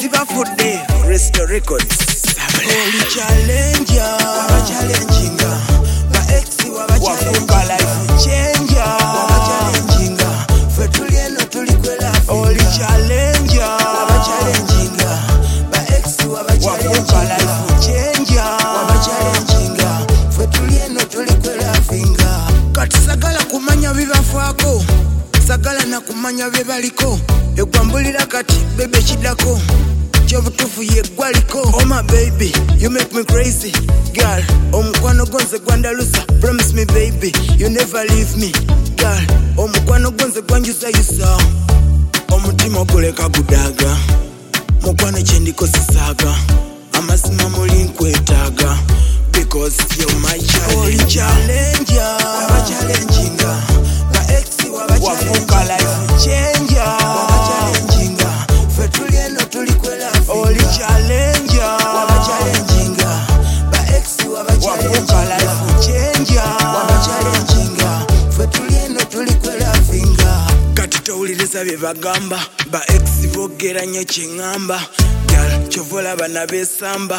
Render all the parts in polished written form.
zibafudde Resto Records. Oli challenger, waba challenginga. Ba ex waba challenginga. Waba challenginga. Fe tuli eno tuli kwela finga. Oli challenger, waba challenginga. Ba ex waba challenginga. Waba challenginga. Fe tuli eno tuli kwela finga. Kati sagala kumanya bibafaako, sagala na kumanya byebaliko. Ekwambulira kati bebe kidako, kyobutufu yeggwaliko. Oh my baby, you make me crazy. Girl, omukwano gonze gwandalusa. Promise me baby, you never leave me. Girl, omukwano gonze gwanjusayusa. Omutima oguleka gudaga, mukwano kyendikozesaaga. Amazima muli nkwetaaga, because you're my challenger. Oli challenger, waba challenginga. Ba ex waba challenginga. Waba challenginga. Fe tuli eno tuli kwela finga. Oli challenger, waba challenginga. Ba ex waba challenginga. Waba challenginga. Fe tuli eno tuli kwela finga. kati towuliriza bye bagamba. Ba ex boogera nnyo kyeŋŋamba. Girl, kyova olaba nabeesamba.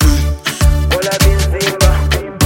Olaba enzimba,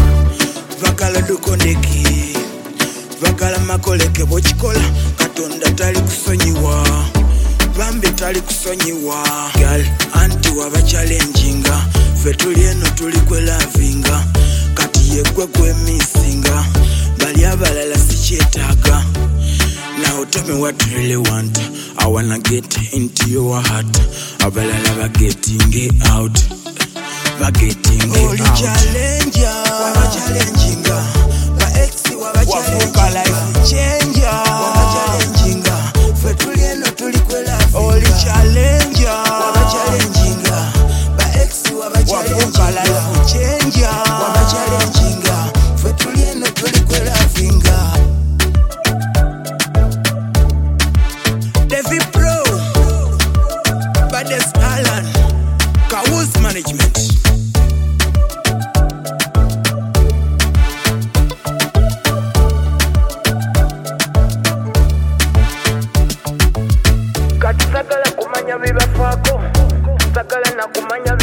bagala dukondeki, bagala makoleke. Bw'okikola Katonda tali kusonyiwa, bambi tali kusonyiwa. Girl, anti waba challenginga. Fe tuli eno tuli kwelavinga, kati yegwe gwemisinga. Bali abalala sikyetaaga. Now tell me what you really want. I wanna get into your heart. Abalala bagetting it out, bagetting Oli it out. challenger, waba challenginga. Ba ex waba challenginga. Waba challenginga. Fe tuli eno tuli kwela finga. Oli challenger, waba challenginga. Ba ex waba challenginga. Waba challenginga. Fe tuli eno tuli kwela finga. David Pro, Baddest Alan, Kawus Management. Kati sagala kumanya bibafaako, sagala na kumanya